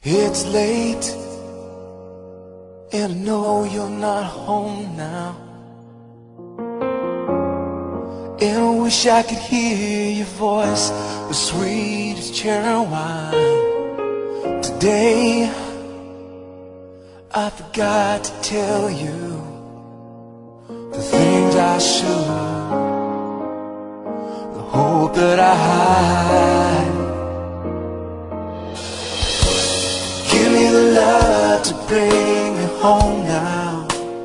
It's late, and I know you're not home now. And I wish I could hear your voice, as sweet as cherry wine. Today, I forgot to tell you the things I should, the hope that I hide. Give me the love to bring me home now.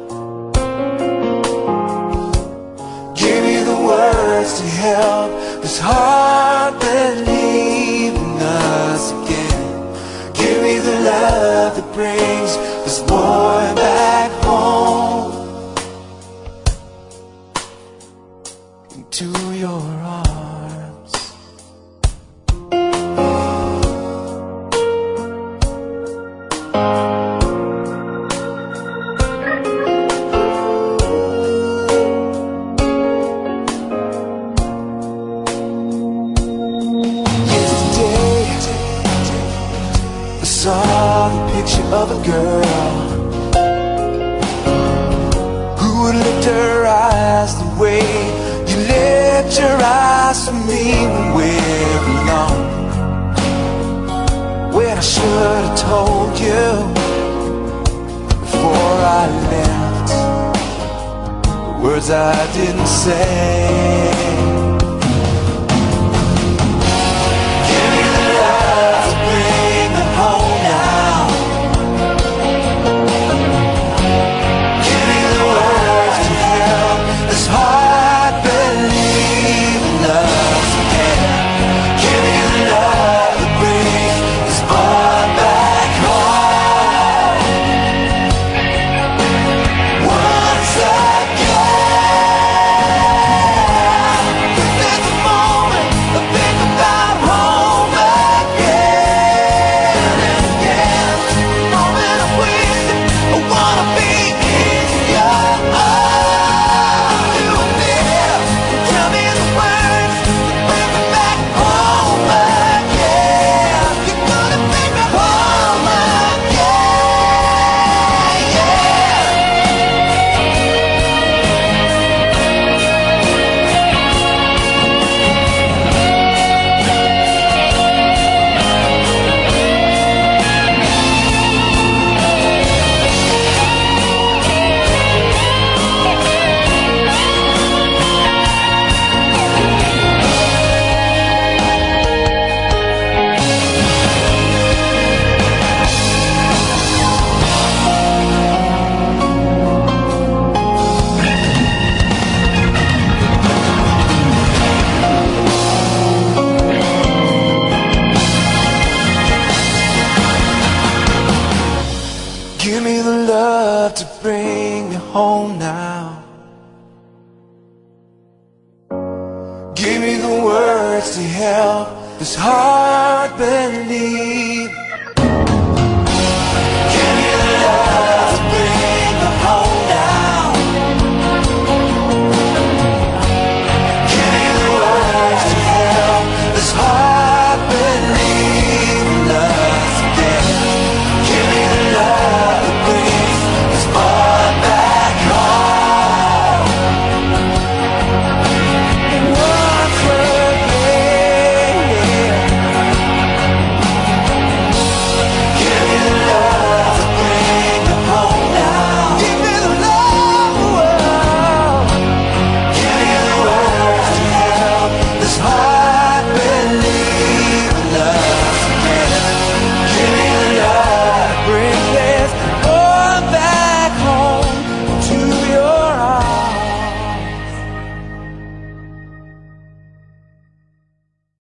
Give me the words to help this heart believe in us again. Give me the love that brings this boy back home into your arms. I saw the picture of a girl who would lift her eyes the way you lift your eyes for me when we're alone. When I should have told you before I left the words I didn't say. Give me the love to bring me home now. Give me the words to help this heart believe.